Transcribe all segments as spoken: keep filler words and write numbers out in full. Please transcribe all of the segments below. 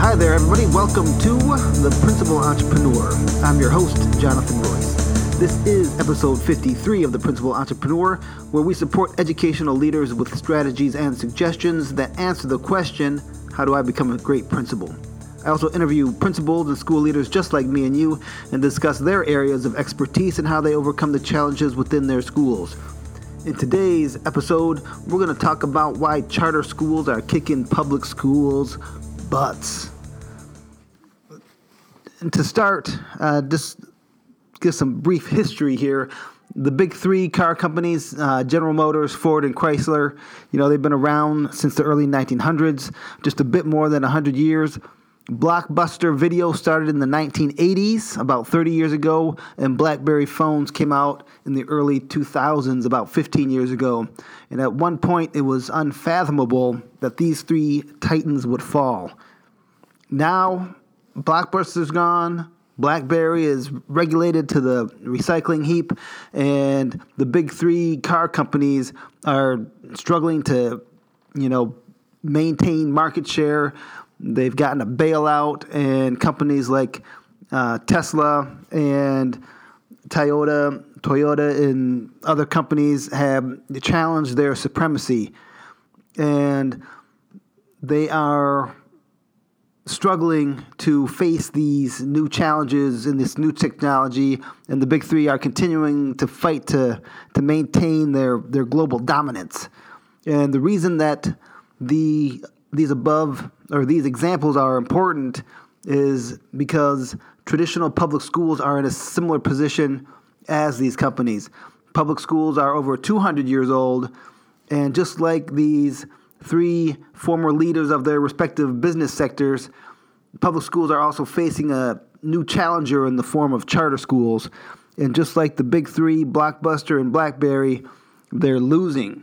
Hi there, everybody. Welcome to The Principal Entrepreneur. I'm your host, Jonathan Royce. This is episode fifty-three of The Principal Entrepreneur, where we support educational leaders with strategies and suggestions that answer the question, how do I become a great principal? I also interview principals and school leaders just like me and you and discuss their areas of expertise and how they overcome the challenges within their schools. In today's episode, we're going to talk about why charter schools are kicking public schools' butts. And to start, uh, just give some brief history here. The big three car companies, uh, General Motors, Ford, and Chrysler, you know, they've been around since the early nineteen hundreds, just a bit more than one hundred years. Blockbuster Video started in the nineteen eighties, about thirty years ago, and BlackBerry phones came out in the early two thousands, about fifteen years ago. And at one point, it was unfathomable that these three titans would fall. Now, Blockbuster's gone, BlackBerry is regulated to the recycling heap, and the big three car companies are struggling to, you know, maintain market share. They've gotten a bailout, and companies like uh, Tesla and Toyota, Toyota and other companies have challenged their supremacy, and they are struggling to face these new challenges in this new technology, and the big three are continuing to fight to to maintain their, their global dominance. And the reason that the these above or these examples are important is because traditional public schools are in a similar position as these companies. Public schools are over two hundred years old, and just like these three former leaders of their respective business sectors, public schools are also facing a new challenger in the form of charter schools. And just like the big three, Blockbuster and BlackBerry, they're losing.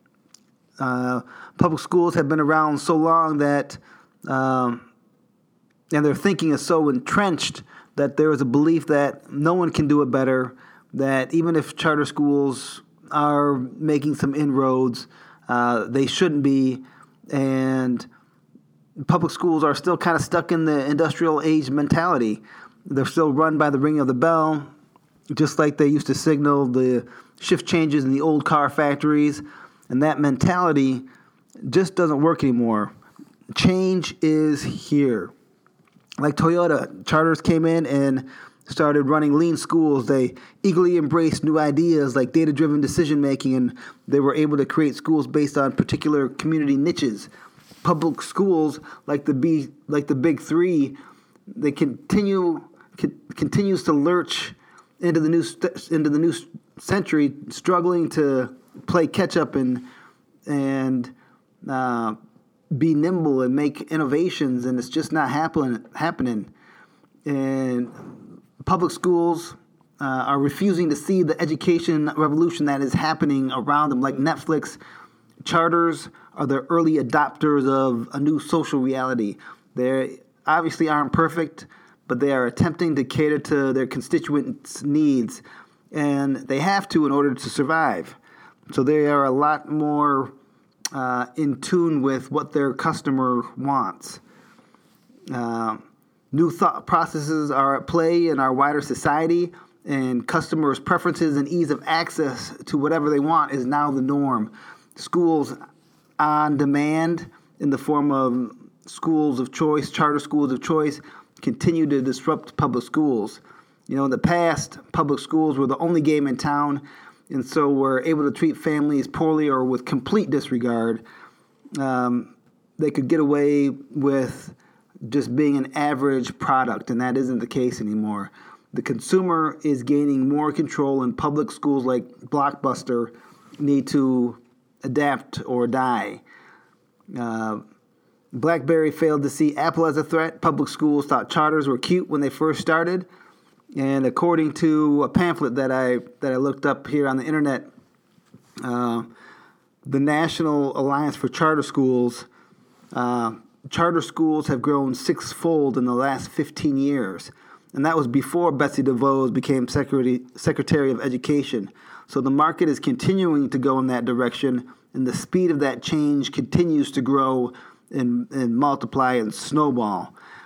Uh, public schools have been around so long that, um, and their thinking is so entrenched that there is a belief that no one can do it better, that even if charter schools are making some inroads, uh, they shouldn't be, and public schools are still kind of stuck in the industrial age mentality. They're still run by the ring of the bell, just like they used to signal the shift changes in the old car factories. And that mentality just doesn't work anymore. Change is here. Like Toyota, charters came in and started running lean schools. They eagerly embraced new ideas like data-driven decision-making, and they were able to create schools based on particular community niches. Public schools, like the B, like the big three, they continue con, continues to lurch into the new st- into the new century, struggling to play catch up and and uh, be nimble and make innovations, and it's just not happen, happening. And public schools uh, are refusing to see the education revolution that is happening around them, like Netflix. Charters are the early adopters of a new social reality. They obviously aren't perfect, but they are attempting to cater to their constituents' needs, and they have to in order to survive. So they are a lot more uh, in tune with what their customer wants. Uh, new thought processes are at play in our wider society, and customers' preferences and ease of access to whatever they want is now the norm. Schools on demand in the form of schools of choice, charter schools of choice, continue to disrupt public schools. You know, in the past, public schools were the only game in town, and so were able to treat families poorly or with complete disregard. Um, they could get away with just being an average product, and that isn't the case anymore. The consumer is gaining more control, and public schools like Blockbuster need to adapt or die. Uh, BlackBerry failed to see Apple as a threat. Public schools thought charters were cute when they first started. And according to a pamphlet that I that I looked up here on the internet, uh, the National Alliance for Charter Schools, uh, charter schools have grown sixfold in the last fifteen years. And that was before Betsy DeVos became Secretary, Secretary of Education. So the market is continuing to go in that direction, and the speed of that change continues to grow and, and multiply and snowball.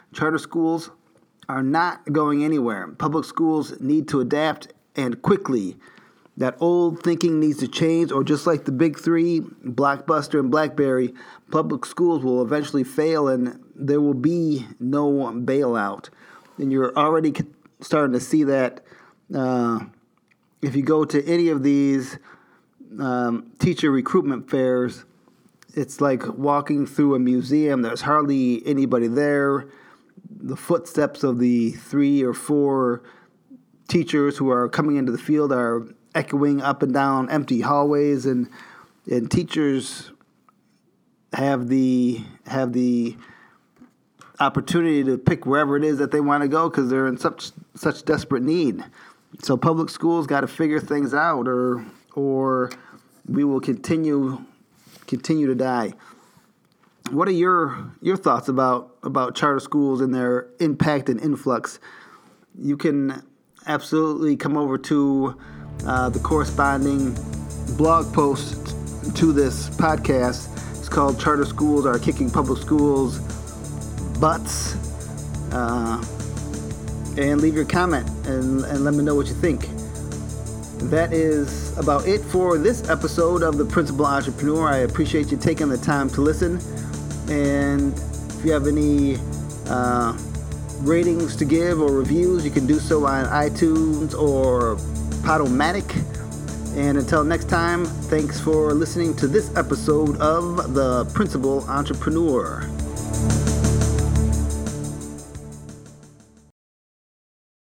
Charter schools are not going anywhere. Public schools need to adapt, and quickly. That old thinking needs to change, or just like the big three, Blockbuster and BlackBerry, public schools will eventually fail and there will be no bailout. And you're already starting to see that uh, if you go to any of these um, teacher recruitment fairs, it's like walking through a museum. There's hardly anybody there. The footsteps of the three or four teachers who are coming into the field are echoing up and down empty hallways, and and teachers have the have the opportunity to pick wherever it is that they want to go because they're in such such desperate need. So public schools got to figure things out, or or we will continue continue to die. What are your your thoughts about about charter schools and their impact and influx? You can absolutely come over to uh, the corresponding blog post to this podcast. It's called Charter Schools Are Kicking Public Schools Butts. Uh, and leave your comment and, and let me know what you think. That is about it for this episode of The Principal Entrepreneur. I appreciate you taking the time to listen. And if you have any uh, ratings to give or reviews, you can do so on iTunes or Podomatic. And until next time, thanks for listening to this episode of The Principal Entrepreneur.